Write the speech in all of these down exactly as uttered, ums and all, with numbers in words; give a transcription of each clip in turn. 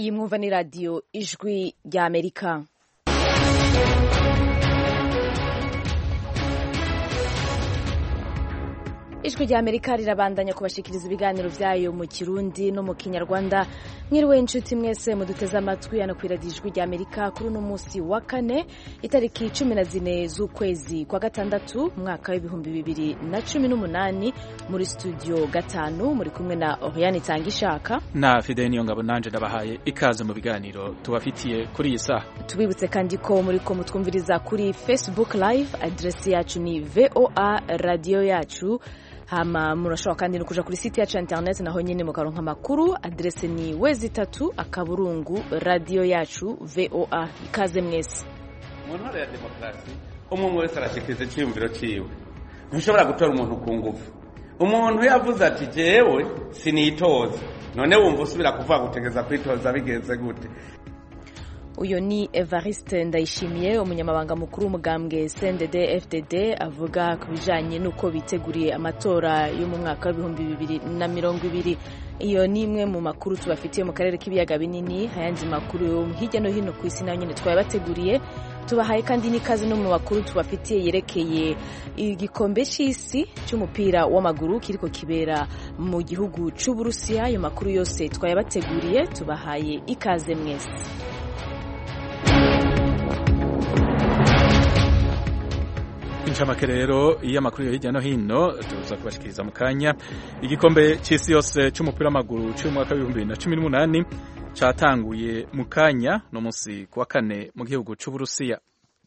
iyi mwumva ni radiyo ijwi rya Amerika. Ijwi rya Amerika rirabandanya kubashikiriza ibiganiro vyayo mu Kirundi no mu Kinyarwanda. Mwiriwe inshuti mwese muduteze amatwi hano kuri radiyo ijwi rya Amerika kuri uno musi wa kane itariki cumi na zine z'ukwezi kwa gatandatu mwaka w'ibihumbi bibiri na cumi n'umunani muri studio gatanu muri kumwe na Oriane Tangishaka na Fidel Niyongabo nanje ndabahaye ikaze mu biganiro tubafitiye kuri iyi saha. Tubibutse kandi ko muri ko mutwumviriza kuri Facebook live, adresi yacu ni V O A radio yacu. Hama murashobora kandi no kuja kuri site yacu internet naho nyene mukaronka amakuru, adresse ni wezi tatu akaburungu radio yacu V O A. Ikaze mwese. Mu ntore ya demokrasi umwe wese arashikiriza icyumviro ciwe, ntushobora gutora umuntu ku ngufu. Umuntu yavuze ati jewe sinitoza, none wumva usubira kuvuga gutegeza kwitoza bigeze gute? Uyo ni Evariste Ndayishimiye, umunyamabanga mukuru w'umugambwe C N D D F D D, avuga ku bijanye nuko biteguriye amatora yo mu mwaka w'ibihumbi bibiri na mirongo ibiri. Iyo ni imwe mu makuru tubafitiye mu karere k'ibiyaga binini. Hayandi makuru yo hirya no hino ku isi nayo nyene twabateguriye. Tubahaye kandi n'ikaze no mu makuru tubafitiye yerekeye igikombe c'isi cy'umupira w'amaguru kiriko kibera mu gihugu c'u Burusiya. Ayo makuru yose twayabateguriye, tubahaye ikaze mwese. Incamake rero iyo makuru yo hirya no hino tuza kubashikiriza mu kanya. Igikombe c'isi yose c'umupira w'amaguru c'umwaka w'ibihumbi bibiri na cumi n'umunani catanguye mu kanya no musi kuwa kane mu gihugu c'u Burusiya.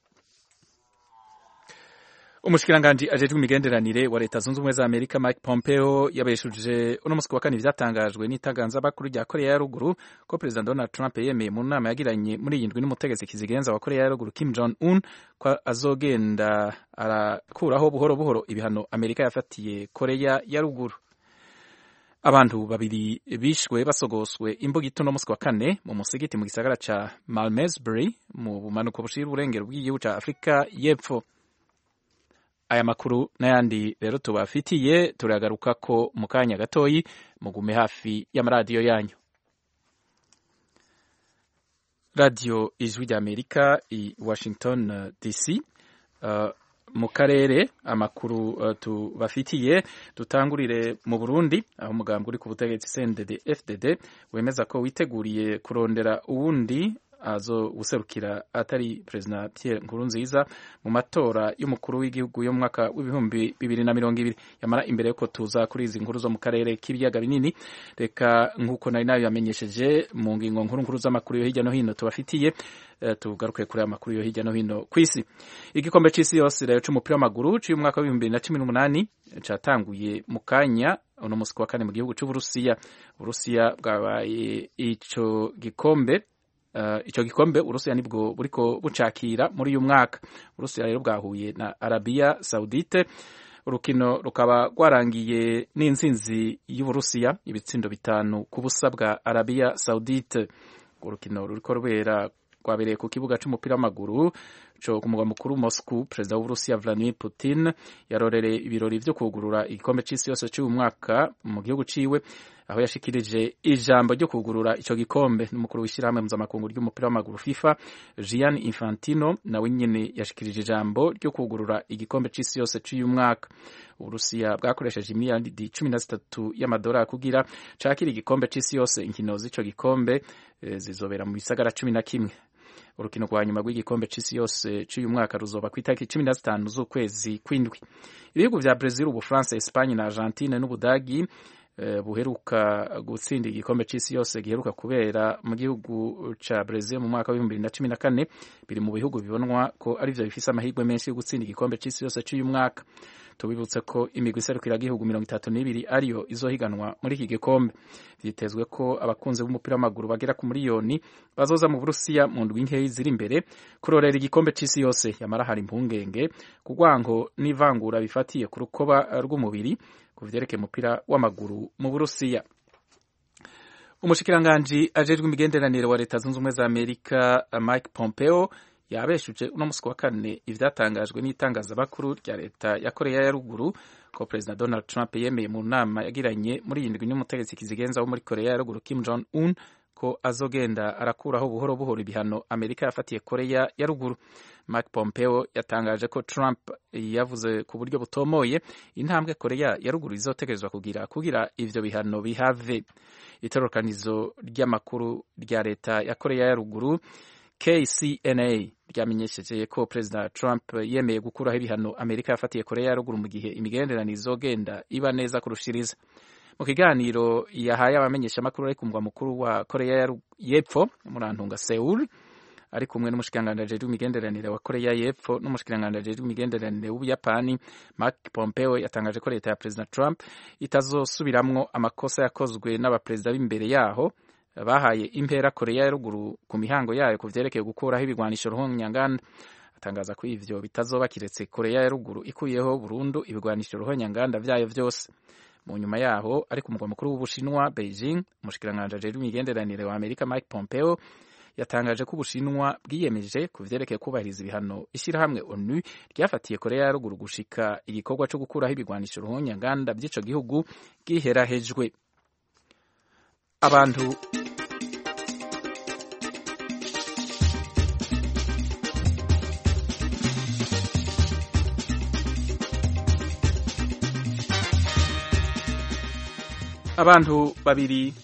Umushikiranganje ajejwe imigenderanire wa Leta Zunze Ubumwe za Amerika Mike Pompeo yabeshuje uno musi kuwa kane ivyatangajwe n'itaganza bakuru rya Korea ya Ruguru ko President Donald Trump yemeye mu nama yagiranye muri yindwi n'umutegetsi kizigenza wa Korea ya Ruguru Kim Jong Un ko azogenda arakuraho buhoro buhoro ibihano Amerika yafatiye Korea ya Ruguru. Abantu babiri bishwe basogoswe imbugito no musi kuwa kane mu musigiti mu gisagara ca Malmesbury mu bumanuko bushira uburengero bw'igihugu ca Afrika y'Epfo. Aya makuru n'ayandi rero tubafitiye turagaruka ko mu kanya gatoyi, mugume hafi y'amaradiyo yanyu. Radio Ijwi rya Amerika i Washington D C. Uh, mu karere amakuru uh, tubafitiye dutangurire mu Burundi aho umugambwe uri ku butegetsi C N D D F D D wemeza ko witeguriye kurondera uwundi azo userukira atari President Pierre Nkurunziza mu matora y'umukuru w'igihugu yo mu mwaka w'ibihumbi bibiri na mirongo ibiri. Yamara imbere yuko tuza kuri izi nkuru zo mu karere k'ibiyaga binini, reka nkuko nari nayo yamenyesheje mu ngingo nkuru nkuru z'amakuru yo hirya no hino tubafitiye, uh, tugaruke kuri amakuru yo hirya no hino kw'isi. Igikombe c'isi yose rero c'umupira w'amaguru cy'uyu mwaka w'ibihumbi bibiri na cumi n'umunani catanguye mu kanya uno musi wa kane mu gihugu c'u Burusiya. Burusiya bwabaye ico gikombe Uh, ico gikombe Urusiya nibwo buriko bucakira muri uyu mwaka. Urusiya rero bwahuye na Arabia Saudite, urukino rukaba rwarangiye n'intsinzi y'Uburusiya ibitsindo bitanu ku busa bwa Arabia Saudite. Urukino ruriko rubera rwabereye ku kibuga c'umupira w'amaguru co ku mugwa mukuru Moscow. Perezida w'Uburusiya Vladimir Putin yarorereye ibirori vyo kugurura igikombe c'isi yose cy'uyu mwaka mu gihugu ciwe, aho yashikirije ijambo ryo kugurura ico gikombe n'umukuru w'ishirahamwe mpuzamakungu ry'umupira w'amaguru FIFA Gianni Infantino, nawe nyene yashikirije ijambo ryo kugurura igikombe c'isi yose cy'uyu mwaka. Uburusiya bwakoresheje imiliyaridi cumi na zitatu y'amadolari kugira cakira igikombe c'isi yose. Inkino z'ico gikombe e, zizobera mu bisagara cumi na kimwe. Urukino rwa nyuma rw'igikombe c'isi yose cy'uyu mwaka ruzoba ku itariki cumi na zitanu z'ukwezi kw'indwi. Ibihugu vya Brazil, Ubufaransa, Espagne na Argentine n'Ubudagi Uh, buheruka gutsinda igikombe c'isi yose giheruka kubera mu gihugu ca Brazil mu mwaka wa bibiri na cumi na kane, biri mu bihugu bibonwa ko ari vyo bifise amahirwe menshi yo gutsinda igikombe c'isi yose cy'uyu mwaka. Tubibutse ko imigwi iserukira igihugu mirongo itatu n'ibiri ariyo izohiganwa muri iki gikombe. Vyitezwe ko abakunzi b'umupira w'amaguru bagera ku miliyoni bazoza mu Burusiya mu ndwi nkeyi ziri imbere kurorera igikombe c'isi yose. Yamara hari impungenge ku rwango n'ivangura bifatiye ku rukoba rw'umubiri ku vyerekeye umupira w'amaguru mu Burusiya. Umushikiranganje ajejwe imigenderanire wa Leta Zunze Ubumwe za Amerika Mike Pompeo yabeshuje uno musi wa kane ivyatangajwe n'itangazabakuru rya Leta ya Korea ya Ruguru ko President Donald Trump yemeye mu nama yagiranye muri yindwi n'umutegetsi kizigenza wo muri Korea ya Ruguru Kim Jong Un ko azogenda arakuraho buhoro buhoro ibihano Amerika yafatiye Korea ya ruguru. Mike Pompeo yatangaje ko Trump yavuze ku buryo butomoye intambwe Korea ya ruguru izotegerezwa kugira kugira ivyo bihano bihave. Itororokanizo ry'amakuru rya leta ya Korea ya ruguru K C N A ryamenyesheje ko Perezida Trump yemeye gukuraho ibihano Amerika yafatiye Korea ya ruguru mu gihe imigenderanire izogenda iba neza kurushiriza. Mu kiganiro yahaye abamenyeshamakuru ari ku mugwa mukuru wa Korea y'Epfo murantunga Seoul, ari kumwe n'umushikiranganji w'imigenderanire wa Korea y'Epfo n'umushikiranganji w'imigenderanire w'Ubuyapani, Mike Pompeo yatangaje ko leta ya Perezida Trump itazosubiramwo amakosa yakozwe n'abaperezida b'imbere yaho bahaye impera Korea ya ruguru ku mihango yayo ku vyerekeye gukuraho ibigwanisho ruhonyanganda. Atangaza ko ivyo bitazoba kiretse Korea ya ruguru ikuyeho burundu ibigwanisho ruhonyanganda vyayo vyose. Mu nyuma yaho ari ku mugwa mukuru w'Ubushinwa Beijing, umushikiranganji w'imigenderanire wa Amerika Mike Pompeo yatangaje ko Ubushinwa bwiyemeje ku vyerekeye kubahiriza ibihano ishirahamwe ONU ryafatiye Korea ya ruguru gushika igikorwa cyo gukuraho ibigwanisho ruhonyanganda by'ico gihugu giherahejwe. Abantu abantu babiri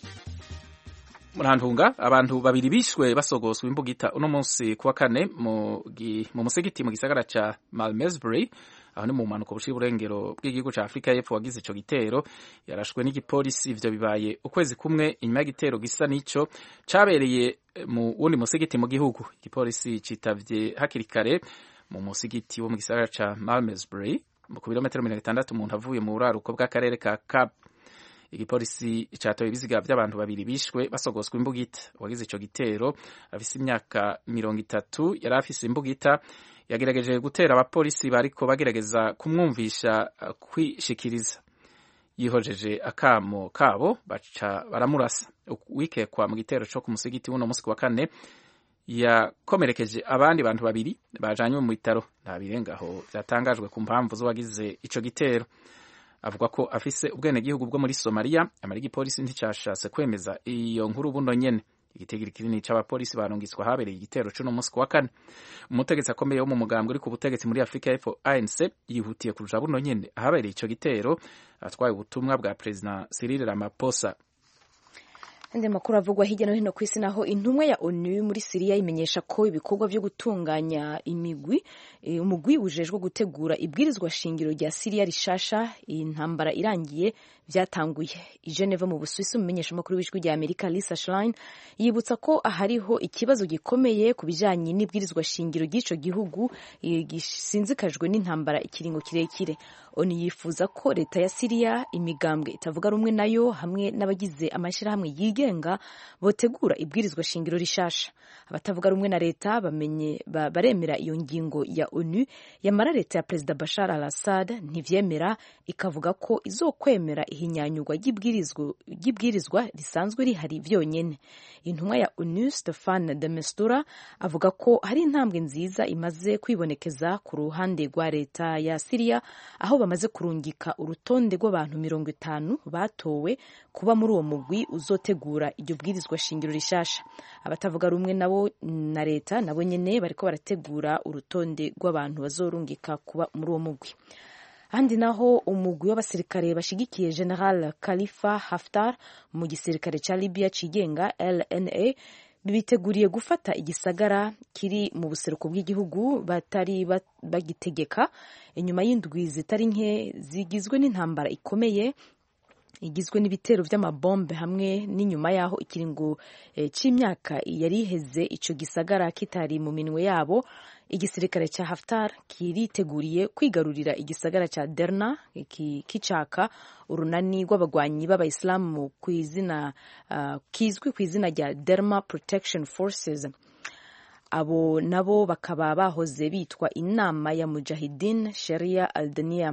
murantunga abantu babiri bishwe basogoswe imbugita uno munsi kuwa kane mu mu musigiti mu gisagara ca Malmesbury, aho ni mu manuko bushira burengero bw'igihugu ca Afrika y'Epfo. Wagize ico gitero yarashwe n'igipolisi. Ivyo bibaye ukwezi kumwe inyuma y'igitero gisa n'ico cabereye mu wundi musigiti mu gihugu. Igipolisi citavye hakiri kare mu musigiti wo mu gisagara ca Malmesbury ku birometero mirongo itandatu umuntu avuye mu buraruko bw'akarere ka Cap. Igipolisi catoye ibiziga by'abantu babiri bishwe basogoswe imbugita. Wagize ico gitero afise imyaka mirongo itatu, yari afise imbugita, yagerageje gutera abapolisi bariko bagerageza kumwumvisha kwishikiriza. Yihojeje akamo kabo baca baramurasa. Wikekwa mu gitero co ku musigiti w'uno musi wa kane yakomerekeje abandi bantu babiri bajanywe mu bitaro. Nta birengaho vyatangajwe ku mpamvu z'uwagize ico gitero. Avuga ko afise ubwenegihugu bwo muri Somalia, amara igipolisi nticashase kwemeza iyo nkuru buno nyene. Igitigiri kinini c'abapolisi barungiswa habereye igitero c'uno musi wa kane. Umutegetsi akomeye wo mu mugambwe uri ku butegetsi muri Afrika y'Epfo A N C yihutiye kuja buno nyene ahabereye ico gitero, atwaye ubutumwa bwa President Cyril Ramaphosa. Andi makuru avugwa hirya no hino ku isi, naho intumwa ya ONU muri Syria imenyesha ko ibikorwa vyo gutunganya imigwi e, umugwi ujejwe gutegura ibwirizwa shingiro rya Syria rishasha intambara irangiye vyatanguye. I Geneva mu Busuwisi, umumenyesha makuru w'ijwi rya Amerika Lisa Schlein yibutsa ko ahariho ikibazo gikomeye ku bijanye n'ibwirizwa shingiro ry'ico gihugu e, gisinzikajwe n'intambara ikiringo kirekire. ONU yifuza ko leta ya Syria, imigambwe itavuga rumwe nayo hamwe n'abagize amashirahamwe yigenga botegura ibwirizwa shingiro rishasha. Abatavuga rumwe na leta bamenye ba, baremera iyo ngingo ya ONU, yamara leta ya Perezida Bashar al-Assad ntivyemera, ikavuga ko izokwemera ihinyanyurwa ry'ibwirizwa risanzwe rihari vyonyene. Intumwa ya ONU Staffan de Mistura avuga ko hari intambwe nziza imaze kwibonekeza ku ruhande rwa leta ya Syria, aho bamaze kurungika urutonde rw'abantu mirongo itanu batowe kuba muri uwo mugwi uzotegura iryo bwirizwa shingiro rishasha. Abatavuga rumwe nabo na leta nabo nyene bariko barategura urutonde rw'abantu bazorungika kuba muri uwo mugwi. Handi naho umugwi w'abasirikare bashigikiye General Khalifa Haftar mu gisirikare ca Libya cigenga L N A biteguriye gufata igisagara kiri mu buseruko bw'igihugu batari bagitegeka inyuma y'indwi zitari nke zigizwe n'intambara ikomeye igizwe n'ibitero vy'amabombe hamwe n'inyuma yaho ikiringo e, c'imyaka yari iheze ico gisagara kitari mu minwe yabo. Igisirikare ca Haftar kiriteguriye kwigarurira igisagara ca Derna kicaka urunani rw'abagwanyi b'abayisilamu kw'izina uh, kizwi kw'izina rya Derma Protection Forces. Abo nabo bakaba bahoze bitwa inama ya Mujahideen Sharia al-Dania.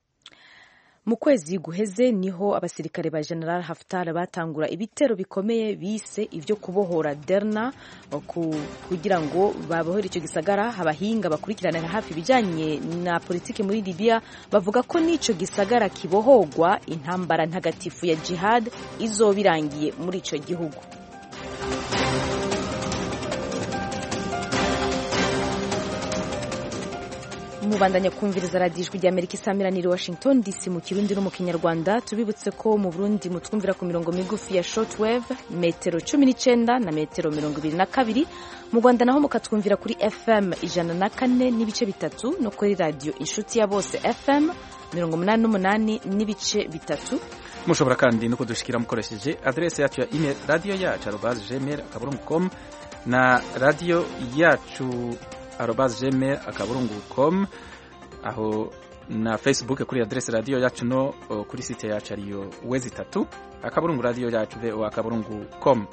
Mu kwezi guheze niho abasirikare ba General Haftar batangura ibitero bikomeye bise ivyo kubohora Derna kugira ngo babohore ico gisagara. Abahinga bakurikiranira hafi bijanye na politike muri Libya bavuga ko nico gisagara kibohogwa intambara ntagatifu ya jihad izobirangiye muri ico gihugu. mubandanya kumviriza radiyo ijwi ry'Amerika isamiraniye Washington D C mu Kirundi no mu Kinyarwanda. Tubibutse ko mu Burundi mutwumvira ku mirongo migufi ya shortwave metero cumi n'icenda na metero mirongo ibiri na kabiri. Mu Rwanda naho mukatwumvira kuri F M ijana na kane n'ibice bitatu no kuri radiyo Inshuti ya Bose F M mirongo umunani n'umunani n'ibice bitatu. Mushobora kandi no kudushikira mukoresheje adresse yacu ya email radio yacu arobase gmail akaburungu com na radio yacu arobase gmail akaburungu com, aho na Facebook kuri adresse radio yacu no kuri site yacu ariyo wezi tatu akaburungu radio yacu vo akaburungu com.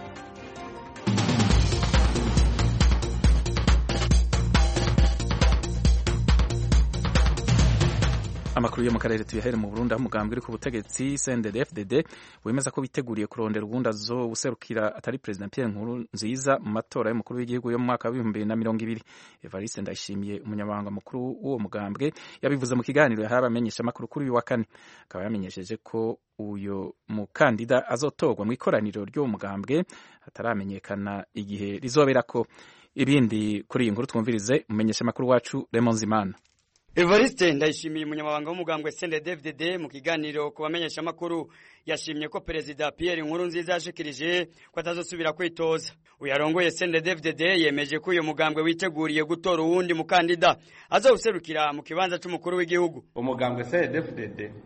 Amakuru yo mu karere tuyahere mu Burundi, aho umugambwe uri ku butegetsi C N D D F D D wemeza ko biteguriye kurondera ubundi azo userukira atari President Pierre Nkurunziza mu matora y'umukuru w'igihugu yo mu mwaka wa bibiri bibiri na mirongo ibiri. Evariste Ndayishimiye umunyamabanga mukuru w'uwo mugambwe yabivuze mu kiganiro yahaye abamenyesha amakuru kuri uyu wa kane. Akaba yamenyesheje ko uyo mukandida azotorwa mu ikoraniro ry'uwo mugambwe ataramenyekana igihe rizoberako. Ibindi kuri iyi nkuru twumvirize umumenyesha amakuru wacu Raymond Zimana. Evariste Ndayishimiye umunyamabanga w'umugambwe C N D D F D D mu kiganiro ku bamenyesha makuru yashimye ko Perezida Pierre Nkurunziza yashikirije ko atazosubira kwitoza. Uyarongoye C N D D F D D yemeje ko uyo mugambwe witeguriye gutora uwundi mukandida azawuserukira mu kibanza c'umukuru w'igihugu. Umugambwe C N D D F D D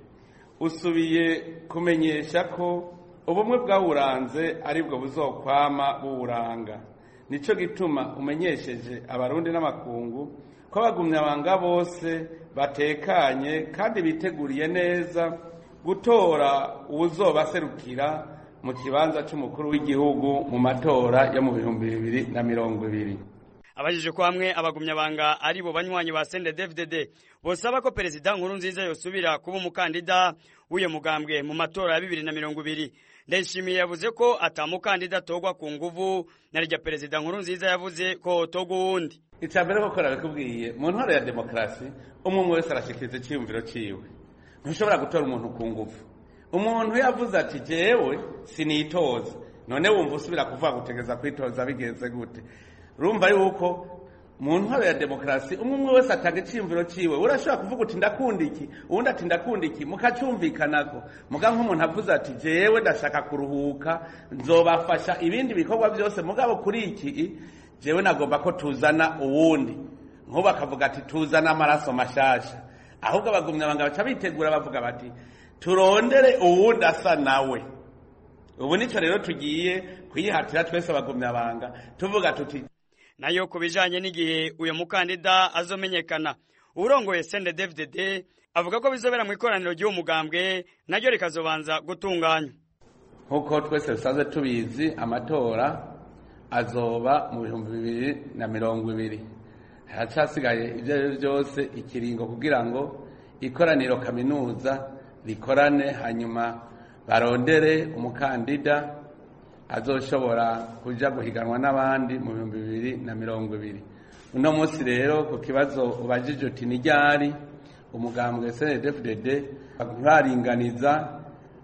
usubiye kumenyesha ko ubumwe bwawuranze aribwo buzokwama buwuranga. Nico gituma umenyesheje abarundi n'amakungu ko abagumyabanga bose batekanye kandi biteguriye neza gutora uwuzobaserukira mu kibanza c'umukuru w'igihugu mu matora yo mu bihumbi bibiri na mirongo ibiri. Abajije ko hamwe abagumyabanga ari bo banywanyi ba C N D D F D D bosaba ko Perezida Nkurunziza yosubira kuba umukandida w'uyo mugambwe mu matora ya bibiri na mirongo ibiri. Ndayishimiye yavuze ko atamukandida togwa ku nguvu, narya Perezida Nkurunziza yavuze ko togwa uwundi. Icambere ko kora bikubwiye mu ntwaro ya demokrasi umwe wese arashikiriza cyiyumviro ciwe. Ntushobora gutora umuntu ku nguvu. Umuntu yavuze ati jewe sinitoza, none wumva usubira kuvuga gutegeza kwitoza bigenze gute? Rumva yuko mu ntwaro ya demokrasi umwe wese atanga iciyumviro ciwe. Urashobora kuvuga uti ndakunda iki, uwundi ati ndakunda iki, mukacumvikanako. Muga nk'umuntu avuze ati jewe ndashaka kuruhuka, nzobafasha ibindi bikorwa byose, mugabo kuri iki jewe nagomba ko tuzana uwundi. Nkuba akavuga ati tuzana amaraso mashasha. Ahubwo abagumyabanga baca bitegura bavuga bati turondere uwundi asa nawe. Ubu nico rero tugiye kwihatira twese abagumyabanga tuvuga tuti nayo kubijanye n'igihe uyo mukandida azomenyekana. Urongoye C N D D F D D avuga ko bizobera mu ikoraniro ry'uwo mugambwe naryo rikazobanza gutunganywa. Nkuko twese bisanzwe tubizi amatora azoba mu bihumbi bibiri na mirongo ibiri. Hacasigaye ibyo byose ikiringo kugira ngo ikoraniro kaminuza rikorane, hanyuma barondere umukandida azoshobora kuja guhiganwa n'abandi mu bihumbi bibiri na mirongo ibiri. Uno munsi rero ku kibazo ubajije uti ni ryari umugambwe C N D D F D D ntaringaniza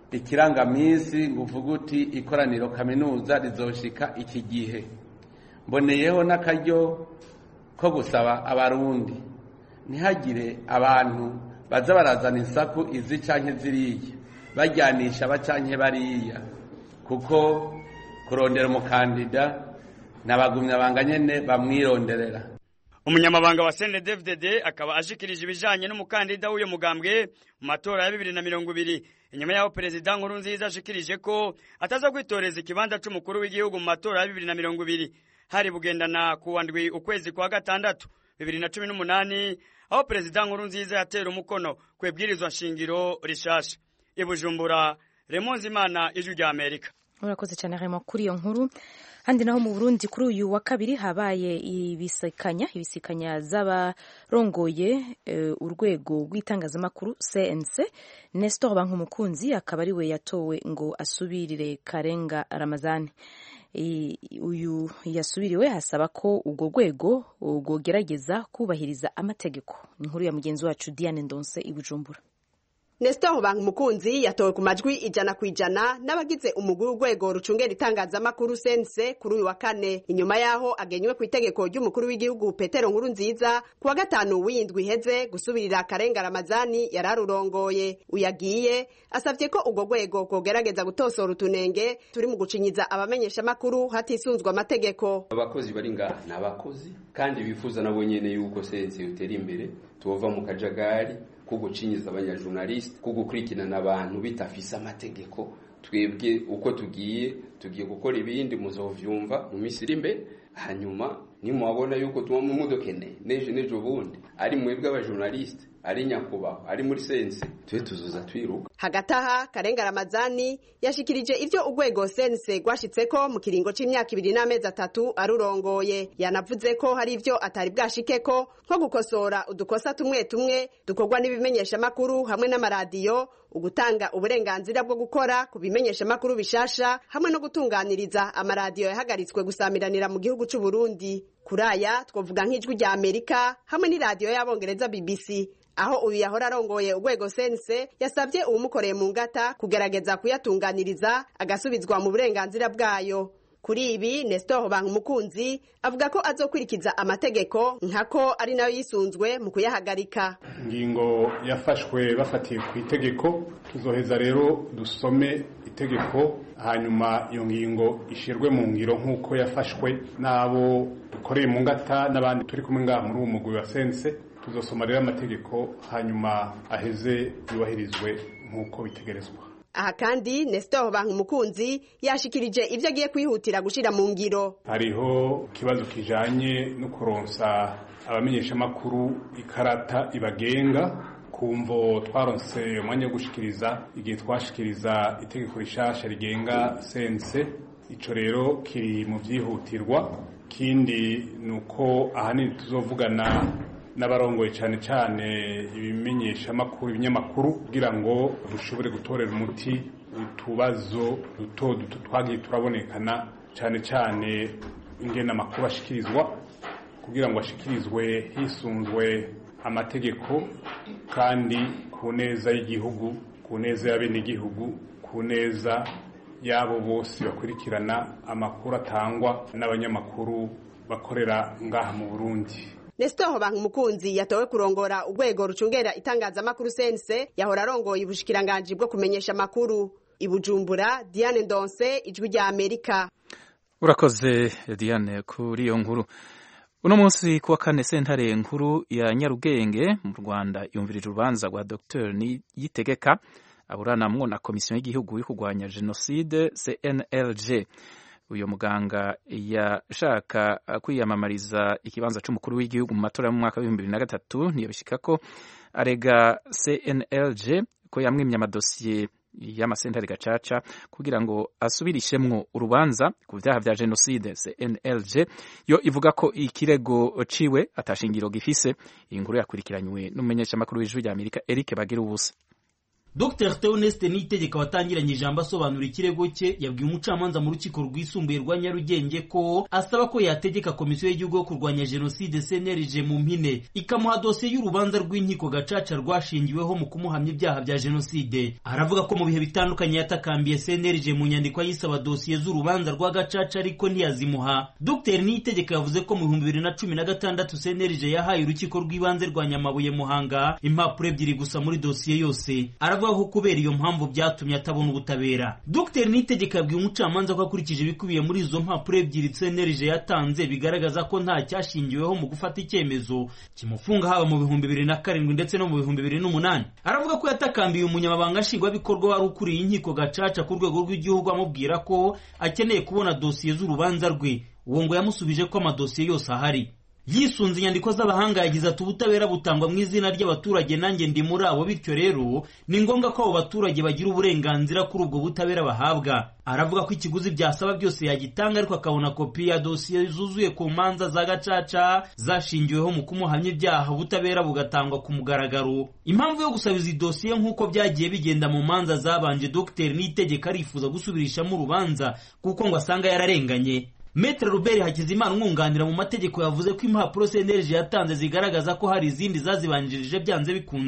ikirangamisi nguvuga uti ikoraniro kaminuza rizoshika iki gihe. Mboneyeho n'akaryo ko gusaba abarundi ntihagire abantu baza barazana isaku izi canke ziriya bajyanisha bacanke bariya, kuko kurondera umukandida n'abagumyabanga nyene bamwironderera. Umunyamabanga wa C N D D F D D akaba ashikirije ibijanye n'umukandida w'uyo mugambwe mu matora ya bibiri na mirongo ibiri. Inyuma yaho Perezida Nkurunziza ashikirije ko ataza kwitoreza ikibanza c'umukuru w'igihugu mu matora ya bibiri na mirongo ibiri. Hari bugendana kuwa ndwi ukwezi kwa gatandatu bibiri na cumi n'umunani, aho Perezida Nkurunziza yatera umukono kwebwirizwa nshingiro rishasha. I Bujumbura, Raymond Zimana, Ijwi rya Amerika. Urakoze cyane Raymond kuri iyo nkuru. Handi naho mu Burundi kuri uyu wa kabiri habaye ibisikanya ibisikanya z'abarongoye uh, urwego rw'itangazamakuru C N C. Nestor Bankumukunzi akaba ari we yatowe ngo asubirire Karenga Ramazani. E, uyu yasubiriwe hasaba ko urwo rwego rwogerageza kubahiriza amategeko. Inkuru ya mugenzi wacu Diane Ndonse i Bujumbura. Nestor Bankumukunzi yatowe ku majwi ijana ku ijana n'abagize umugwi w'urwego rucungera itangazamakuru sense kuri uyu wa kane, inyuma yaho agenywe ku itegeko ry'umukuru w'igihugu Petero Nkurunziza kuwa gatanu w'indwi iheze gusubirira Karenga Ramazani yararurongoye. Uyagiye asavye ko urwo rwego kogerageza gutosora utunenge turi mu gucinyiza abamenyesha makuru hatisunzwe amategeko. Abakozi bari ngaha n'abakozi kandi bifuza nabo nyene yuko sense utera imbere tuva mu kajagari ko gucinyiza abanyajournaliste, ko gukurikirana abantu bitafise amategeko. Twebwe uko tugiye tugiye gukora ibindi muzovyumva mu misiri imbere, hanyuma ni mwabona yuko tuwa mu mudokene neje nejo bundi ari mwebwe abajournaliste ari nyakuba ari muri sense twe tuzuza twiruka. Hagataha Karenga Ramazani yashikirije ivyo urwego sense gwashitseko mu kiringo c'imyaka ibiri n'amezi atatu arurongoye. Yanavuze ko hari ivyo atari bwashikeko nko gukosora udukosa tumwe tumwe dukorwa n'ibimenyesha makuru hamwe n'amaradiyo, ugutanga uburenganzira bwo gukora ku bimenyesha makuru bishasha hamwe no gutunganiriza amaradiyo yahagaritswe gusamiranira mu gihugu c'u Burundi. Kuraya twovuga nk'ijwi rya Amerika hamwe n'iradiyo y'abongereza B B C. Aho uyu yahora arongoye urwego sense yasavye uwumukoreye mu ngata kugerageza kuyatunganiriza agasubizwa mu burenganzira bwayo. Kuri ibi Nestor Bankumukunzi avuga ko azokwirikiza amategeko nkako ari nayo yisunzwe mu kuyahagarika. Ingingo yafashwe bafatiye ku itegeko, tuzoheza rero dusome itegeko hanyuma iyo ngingo ishirwe mu ngiro nk'uko yafashwe n'abo dukoreye mu ngata n'abandi turi kumwe ngaha muri uwo mugwi wa sense. Tuzosoma rero amategeko hanyuma aheze yubahirizwe nk'uko bitegerezwa. Aha kandi Nestor Bankumukunzi yashikirije ivyo agiye kwihutira gushira mu ngiro. Hariho kibazo kijanye no kuronsa abamenyesha makuru ikarata ibagenga, kumvo twaronse umwanya wo gushikiriza igihe twashikiriza itegeko rishasha rigenga sense. Ico rero kiri mu vyihutirwa. Kindi nuko ahanini tuzovugana n'abarongoye cyane cyane ibimenyesha makuru ibinyamakuru kugira ngo dushobore gutorera umuti utubazo duto duto twagiye turabonekana, cyane cyane ingena makuru ashikirizwa kugira ngo ashikirizwe hisunzwe amategeko kandi ku neza y'igihugu, ku neza y'abene igihugu, ku neza yabo bose bakurikirana amakuru atangwa n'abanyamakuru bakorera ngaha mu Burundi. Nestor Bankumukunzi yatowe kurongora urwego rucungera itangazamakuru sense yahora arongoye ubushikiranganje bwo kumenyesha makuru. I Bujumbura, Diane Ndonse, ijwi rya Amerika. Urakoze Diane kuri iyo nkuru. Uno munsi kuwa kane sentare nkuru ya Nyarugenge mu Rwanda yumvirije urubanza rwa Docteur Niyitegeka aburanamwo na Komisiyo y'Igihugu yo kurwanya Jenoside C N L G. Uyo muganga yashaka kwiyamamariza ikibanza c'umukuru w'igihugu mu matora mu mwaka wa bibiri na gatatu ntiyabishikako, arega C N L G ko yamwimye amadosiye y'amasentare gacaca kugira ngo asubirishemwo urubanza ku vyaha vya Jenoside. C N L G yo ivuga ko ikirego ciwe atashingiro gifise. Iyi nkuru yakurikiranywe n'umumenyesha makuru w'ijwi rya Amerika Eric Bagirubusa. Docteur Theoneste Niyitegeka watangiranye ijambo asobanura ikirego cye yabwiye umucamanza mu rukiko rwisumbuye rwa Nyarugenge ko asaba ko yategeka Komisiyo y'Igihugu yo kurwanya Jenoside C N L G mu mpine ikamuha dosiye y'urubanza rw'inkiko gacaca rwashingiweho mu kumuhamya ibyaha bya Jenoside. Aravuga ko mu bihe bitandukanye yatakambiye C N L G mu nyandiko yisaba dosiye z'urubanza rwa gacaca ariko ntiyazimuha. Docteur Niyitegeka yavuze ko mu bihumbi bibiri na cumi na gatandatu C N L G yahaye urukiko rw'ibanze rwa Nyamabuye Muhanga impapuro ebyiri gusa muri dosiye yose. Aravuga ko kubera iyo mpamvu byatumye atabona ubutabera. Docteur Niyitegeka yabwiye umucamanza ko akurikije ibikubiye muri izo mpapuro ebyiri C N L G yatanze bigaragaza ko nta cyashingiweho mu gufata icyemezo kimufunga haba mu bihumbi bibiri na karindwi ndetse no mu bihumbi bibiri n'umunani. Aravuga ko yatakambiye umunyamabanga nshingwabikorwa wari ukuriye inkiko gacaca ku rwego rw'igihugu amubwira ko akeneye kubona dosiye z'urubanza rwe. Uwo ngo yamusubije ko amadosiye yose ahari. Yisunze inyandiko z'abahanga yagize ati ubutabera butangwa mu izina ry'abaturage nanjye ndi muri abo, bityo rero ni ngombwa ko abo baturage bagira uburenganzira kuri ubwo butabera bahabwa. Aravuga ko ikiguzi byasaba byose yagitanga ariko akabona kopi ya dosiye zuzuye ku manza za gacaca zashingiweho mu kumuhamya ibyaha, ubutabera bugatangwa ku mugaragaro. Impamvu yo gusaba izi dosiye nk'uko byagiye bigenda mu manza zabanje, Docteur Niyitegeka arifuza gusubirishamo urubanza kuko ngo asanga yararenganye. Maître Robert Hakizimana umwunganira mu mategeko yavuze ko impapuro C N L G yatanze zigaragaza ko hari izindi zazibanjirije byanze bikunze.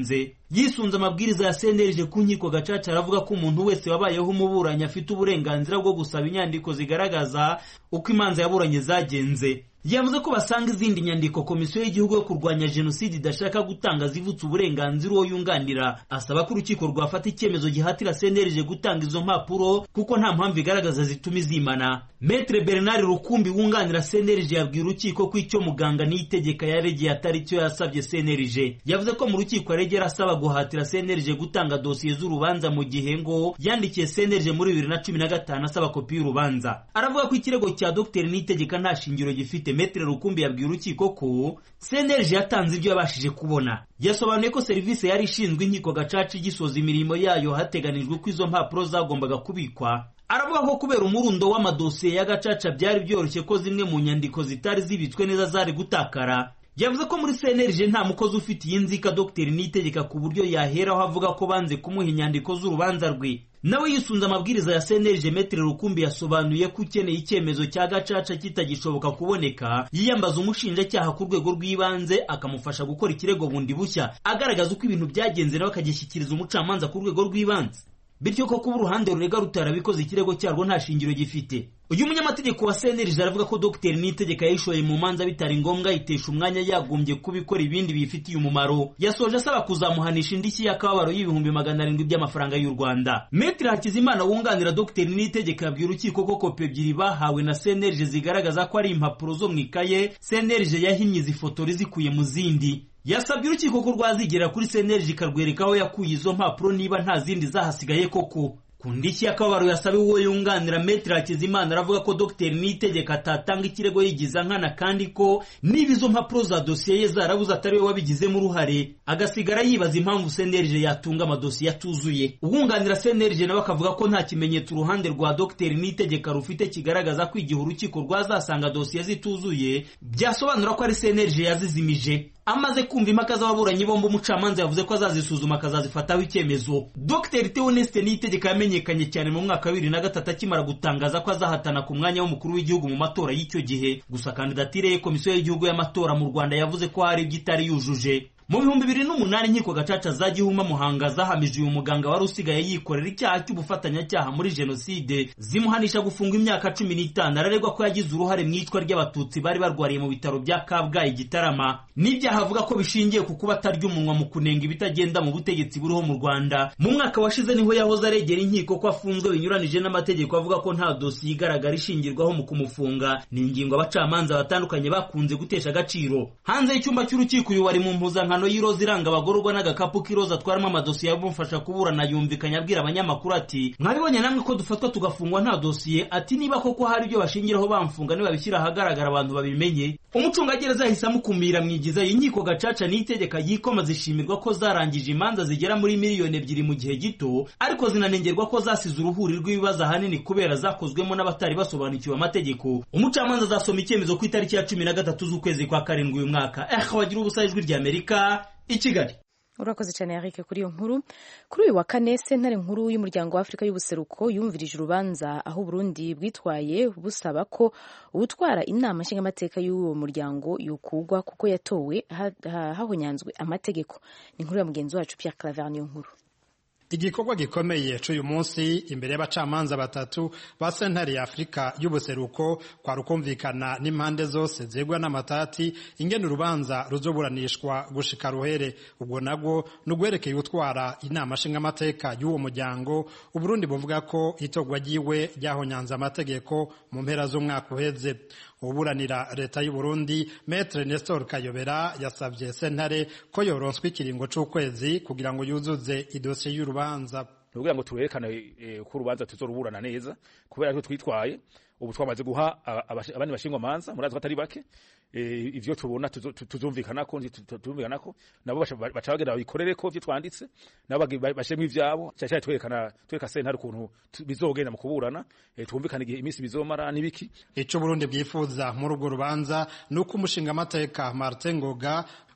yisunze amabwiriza ya C N L G ku nkiko gacaca aravuga ko umuntu wese wabayeho umuburanyi afite uburenganzira bwo gusaba inyandiko zigaragaza uko imanza yaburanye zagenze. Yavuze ko basanga izindi nyandiko komisiyo y'igihugu yo kurwanya jenoside idashaka gutanga zivutse uburenganzira uwo yunganira. Asaba ko urukiko rwafata icyemezo gihatira C N L G gutanga izo mpapuro kuko nta mpamvu igaragaza zituma izimana. Maître Bernard Rukumbi wunganira C N L G yabwiye urukiko ko icyo muganga n'itegeka yaregeye atari cyo yasabye C N L G. Yavuze ko mu rukiko yaregera asaba guhatira C N L G gutanga dosiye z'urubanza mu gihe ngo yandikiye C N L G muri bibiri na cumi na gatanu asaba kopi y'urubanza. Aravuga ko ikirego cya Dr Niyitegeka nta shingiro gifite. Maître Rukumbi yabwiye urukiko ko C N L G yatanze ibyo yabashije kubona. Yasobanuye ko serivisi yari ishinzwe inkiko gacaca igisoza imirimo yayo hateganijwe ko izo mpapuro zagombaga kubikwa. Aravuga ko kubera umurundo w'amadosiye ya gacaca byari byoroshye ko zimwe mu nyandiko zitari zibitswe neza zari gutakara. Yavuze ko muri C N L G nta mukozi ufite yinzika Dr Niyitegeka ku buryo yaheraho avuga ko banze kumuha inyandiko z'urubanza rwe. Nawe yisunze amabwiriza ya C N L G, Maître Rukumbi yasobanuye ko ukeneye icyemezo cya gacaca kitagishoboka kuboneka yiyambaza umushinjacyaha ku rwego rw'ibanze akamufasha gukora ikirego bundi bushya agaragaza uko ibintu byagenze nawe akagishyikiriza umucamanza ku rwego rw'ibanze. Bityo ko kuba uruhande rurega rutarabikoze ikirego cyarwo nta shingiro gifite. Uyu munyamategeko wa C N L G aravuga ko Dr Niyitegeka yishoye mu manza bitari ngombwa yitesha umwanya yagombye kubikora ibindi bifitiye umumaro. Yasoje asaba kuzamuhanisha indishyi y'akababaro y'ibihumbi magana arindwi by'amafaranga y'u Rwanda. Maître Hakizimana wunganira Dr Niyitegeka yabwiye urukiko ko kopi ebyiri bahawe na C N L G zigaragaza ko ari impapuro zo mu ikaye C N L G yahinnye zifotora zikuye mu zindi. Yasabye urukiko ko rwazigera kuri C N L G karwereka aho yakuye izo mpapuro niba nta zindi zahasigaye koko. Ku ndishyi y'akababaro yasabiwe uwo yunganira Maître Hakizimana aravuga ko Dr Niyitegeka atatanga ikirego yigiza nkana kandi ko niba izo mpapuro za dosiye ye zarabuze atari we wabigizemo uruhare, agasigara yibaza impamvu C N L G yatunga amadosiye atuzuye. Uwunganira C N L G nawe akavuga ko nta kimenyetso uruhande rwa Dr Niyitegeka rufite kigaragaza ko igihe urukiko rwazasanga dosiye zituzuye byasobanura ko ari C N L G yazizimije. Amaze kumva impaka z'ababuranyi bombi umucamanza yavuze ko azazisuzuma akazazifataho icyemezo. Dr Theoneste Niyitegeka yamenyekanye cyane mu mwaka wa bibiri na gatatu akimara gutangaza ko azahatana ku mwanya w'umukuru w'igihugu mu matora y'icyo gihe. Gusa kandidatire ye komisiyo y'igihugu y'amatora mu Rwanda yavuze ko hari ibyo itari yujuje. Mu bihumbi bibiri n'umunani inkiko gacaca za Gihuma Muhanga zahamije uyu muganga wari usigaye yikorera icyaha cy'ubufatanyacyaha muri jenoside zimuhanisha gufunga imyaka cumi n'itanu. Araregwa ko yagize uruhare mu iyicwa ry'abatutsi bari barwariye mu bitaro bya Kabgayi Gitarama. N'ibyaha avuga ko bishingiye ku kuba atarya umunwa mu kunenga ibitagenda mu butegetsi buriho mu Rwanda. Mu mwaka washize niho yahoze aregera inkiko ko afunzwe binyuranije n'amategeko avuga ko nta dosiye igaragara ishingirwaho mu kumufunga. Ni ingingo abacamanza batandukanye bakunze gutesha agaciro. Hanze y'icyumba cy'urukiko uyu wari mu mpuzankano y'iroza iranga abagororwa n'agakapu k'iroza atwaramo amadosiye yamufasha kuburana yumvikanye abwira abanyamakuru ati mwabibonye namwe ko dufatwa tugafungwa nta dosiye, ati niba koko hari ibyo bashingiraho bamfunga nibabishyira ahagaragara abantu babimenye. Umucungagereza yahise amukumira mwigiza inkiko gacaca Niyitegeka yikoma zishimirwa ko zarangije imanza zigera muri miliyoni ebyiri mu gihe gito, ariko zinanengerwa ko zasize uruhuri rw'ibibazo ahanini kubera zakozwemo n'abatari basobanukiwe amategeko. Umucamanza azasoma icyemezo ku itariki ya cumi na gatatu z'ukwezi kwa karindwi uyu mwaka. Eh wagira ubusa ijwi rya Amerika i Kigali. Urakoze cyane Eric kuri iyo nkuru. Kuri uyu wa kane sentare nkuru y'umuryango wa Afrika y'ubuseruko yumvirije urubanza aho Burundi bwitwaye busaba ko ubutwara inama nshingamateka y'uwo muryango yokugwa kuko yatowe hahonyanzwe amategeko. Ni inkuru ya mugenzi wacu Pierre Claver niyo nkuru. Igikorwa gikomeye cy'uyu munsi imbere y'abacamanza batatu ba sentare ya Afrika y'ubuseruko kwa rukumvikana n'impande zose zegwa n'amatati ingene urubanza ruzoburanishwa gushika ruhere. Ubwo nabwo nugwerekeye utwara inama nshingamateka y'uwo muryango Uburundi buvuga ko itogwa giwe ryahonyanza amategeko mu mpera z'umwaka uheze. Uburanira leta y'u Burundi Maître Nestor Kayobera yasabye sentare ko yoronswa ikiringo c'ukwezi kugira ngo yuzuze idosiye y'urubanza. Nugira ngo turerekane ko urubanza tuzoruburana neza kubera ko twitwaye ubu twamaze guha abandi bashingwa manza murazi batari bake ivyo tubona tuzumvikana ko tuzumvikana ko nabo baca bagenda bikorere ko ivyo twanditse nabo bashemwe ivyabo cyane twerekana tweka sentare ukuntu bizogenda mu kuburana twumvikana igihe imisi bizomara nibiki. Ico Burundi bwifuza muri urwo rubanza nuko umushinga amateka Martin Ngoga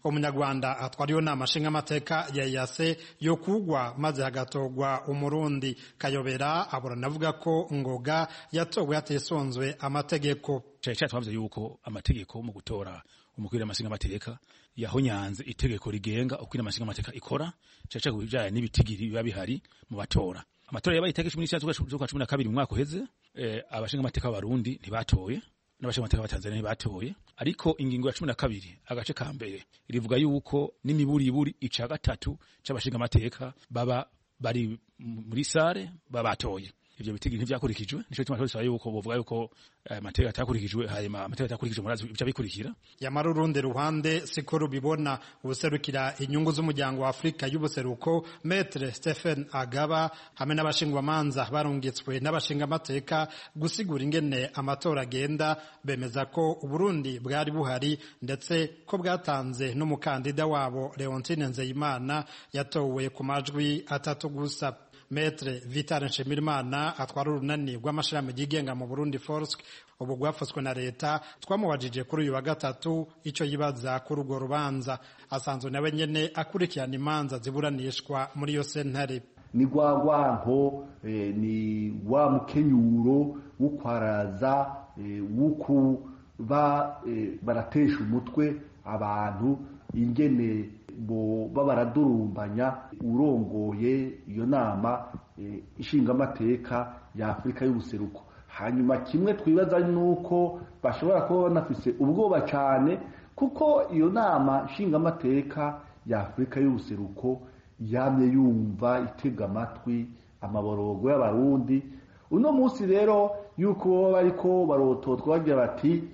umunyarwanda atwariyo nama nshingamateka ya yase yo kugwa maze hagatogwa umurundi. Kayobera abura navuga ko Ngoga yatowe atesonzwe amategeko. Cyane cyane twavuze yuko amategeko mu gutora umukuru w'amashingamateka yahonyanze itegeko rigenga uko amashingamateka ikora, cyane cyane kubijanye n'ibitigiri biba bihari mu batora. Amatora yabaye itariki cumi n'icenda z'ukwa cumi na kabiri mu mwaka uheze, eh, abashingamateka b'Abarundi ntibatoye n'abashingamateka b'Abatanzania ntibatoye, ariko ingingo ya cumi na kabiri agace ka mbere rivuga yuko n'imiburiburi ica gatatu c'abashingamateka baba bari muri sare babatoye. Ivyo bitigi ntivyakurikijwe, nico gituma twasaba yuko bovuga yuko amategeko atakurikijwe, hanyuma amategeko atakurikijwe murazi ivyo bikurikira. Yamara urundi ruhande siko rubibona. Ubuserukira inyungu z'umuryango wa Afrika y'ubuseruko Maître Stephen Agaba hamwe n'abashingwamanza barungitswe n'abashingamateka gusigura ingene amatora agenda, bemeza ko Uburundi bwari buhari ndetse ko bwatanze n'umukandida wabo Leontine Nzeyimana yatowe ku majwi atatu gusa. Maître Vital Nshimirimana atwara urunani rw'amashirahamwe yigenga mu Burundi Force ubu gwafaswe na leta, twamubajije kuri uyu wa gatatu ico yibaza kuri urwo rubanza. Asanzwe nawe nyene akurikirana imanza ziburanishwa muri yo sentare. Ni gwagwanko eh, ni wa mukenyuro w'ukwaraza eh, wuku ba eh, baratesha umutwe abantu ingene bo babaradurumbanya urongoye iyo nama e, ishingamateka ya Afrika y'ubuseruko. Hanyuma kimwe twibaza nuko bashobora kuba banafise ubwoba cyane kuko iyo nama ishingamateka ya Afrika y'ubuseruko yamye yumva itega amatwi amaborogo y'Abarundi. Uno munsi rero yuko bariko barototwa bagira bati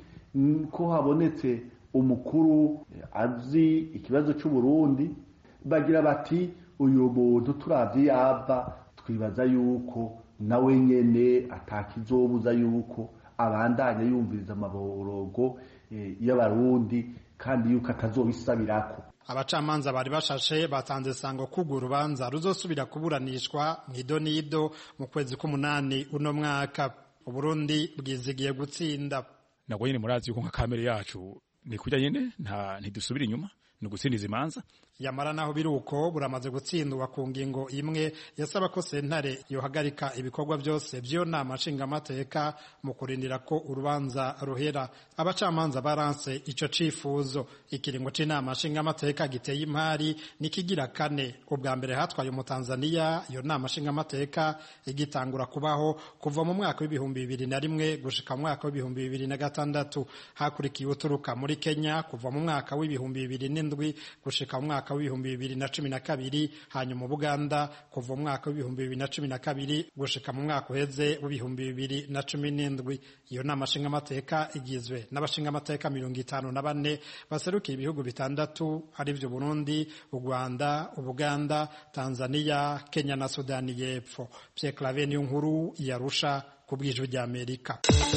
ko habonetse umukuru azi ikibazo cy'u Burundi, bagira bati uyu muntu turavye yava, twibaza yuko nawe nyene atakizobuza yuko abandanya yumviriza amaborogo e, y'Abarundi kandi yuko atazobisabirako. Abacamanza bari bashashe batanze sango kugu urubanza ruzosubira kuburanishwa mw'idonido mu kwezi k'umunani uno mwaka. Uburundi bwizigiye gutsinda. Nagwo nyene murazi yuko nka kamere yacu ni kujya nyene nta ntidusubira inyuma, ni gutsindiza imanza. Yamara naho biruko buramaze gutsindwa ku ngingo imwe yasaba ko sentare yohagarika ibikorwa byose byo nama nshingamateka mu kurindira ko urubanza ruhera. Abacamanza baranse ico cifuzo. Ikiringo c'inama nshingamateka giteye impari nikigira kane. Ubwa mbere hatwaye mu Tanzania iyo nama nshingamateka igitangura kubaho kuva mu mwaka w'ibihumbi bibiri na rimwe gushika mu mwaka w'ibihumbi bibiri na gatandatu. Hakurikiye uturuka muri Kenya kuva mu mwaka w'ibihumbi bibiri n'indwi gushika mu mwaka w'ibihumbi bibiri na cumi na kabiri, hanyuma Buganda kuva mu mwaka w'ibihumbi bibiri na cumi na kabiri gushika mu mwaka uheze w'ibihumbi bibiri na cumi n'indwi. Iyo nama nshingamateka igizwe n'abashingamateka mirongo itanu na bane baserukiye ibihugu bitandatu arivyo Burundi, u Rwanda, Ubuganda, Tanzania, Kenya na Sudani y'Epfo. Pierre Claver Niyonkuru yarusha ku bw'ijwi rya Amerika.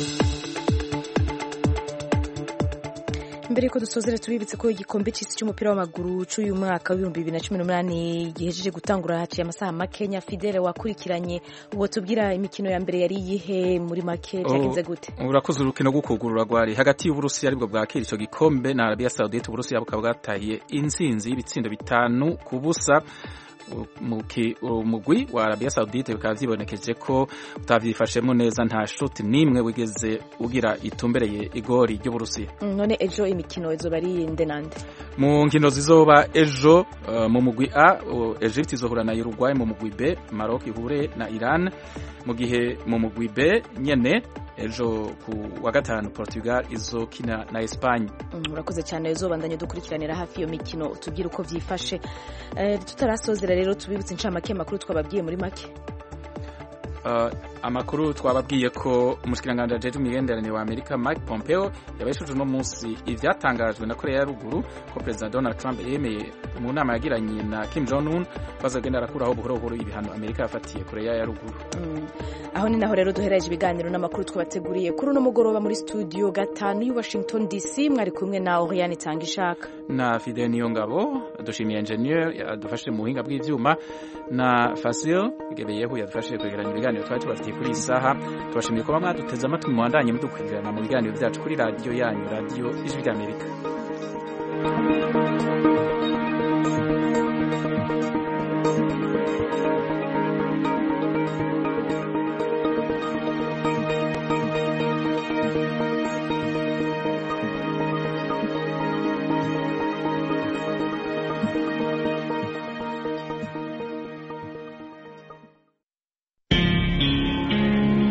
Mbere ko dusozera tubibitse ko igikombe cy'isi cy'umupira w'amaguru cy'uyu mwaka w'ibihumbi bibiri na cumi n'umunani gihejeje gutangura haciye amasaha makenya. Fidele wakurikiranye ubu tubwira imikino ya mbere yari yihe muri make cyagenze gute? Urakoze. Urukino rwo kugurura rwari hagati y'Uburusiya aribwo bwakira ico gikombe na Arabia Saudite. Uburusiya bukaba bwatahiye intsinzi y'ibitsindo bitanu ku busa. Umugwi wa Arabia Saudite bikaba vyibonekeje ko utavyifashemo neza, nta shoti nimwe wigeze ugira itumbereye igori ry'Uburusiya. Mm, none ejo imikino izoba ari inde nande? Mu nkino zizoba ejo uh, mu mugwi A uh, Egypt izohura na Uruguay, mu mugwi B Maroc ihure na Iran, mu gihe mu mugwi B nyene ejo ku wa gatanu Portugal izokina na Espagne. Urakoze mm, cyane uzobandanye dukurikiranira hafi iyo mikino tubwire uko vyifashe. Eh, tutarasozera rero tubibutse incamake makuru twababwiye muri make. Uh, amakuru twababwiye ko umushikiranganje ajeje imigenderanire wa Amerika Mike Pompeo yabeshuje no munsi ivyatangajwe na Korea ya Ruguru ko President Donald Trump yemeye mu nama yagiranye na Kim Jong Un bazagenda arakuraho buhoro buhoro ibihano Amerika yafatiye Korea ya Ruguru. Mm. Aho ni naho rero duhereje ibiganiro n'amakuru twabateguriye kuri uno mugoroba muri studio gatanu y'I Washington D C. Mwari kumwe na Oriane Tangishaka na Fidel Niyongabo, dushimiye engineer yadufashe mu buhinga bw'ivyuma na Fasil Gebeyehu yadufashe kwegeranya ibiganiro twari tubafitiye kuri isaha. Tubashimiye ko bamwaduteze amatwi mu mwandanye mudukwirana mu biganiro byacu kuri radio yanyu, Radio Ijwi ry'Amerika.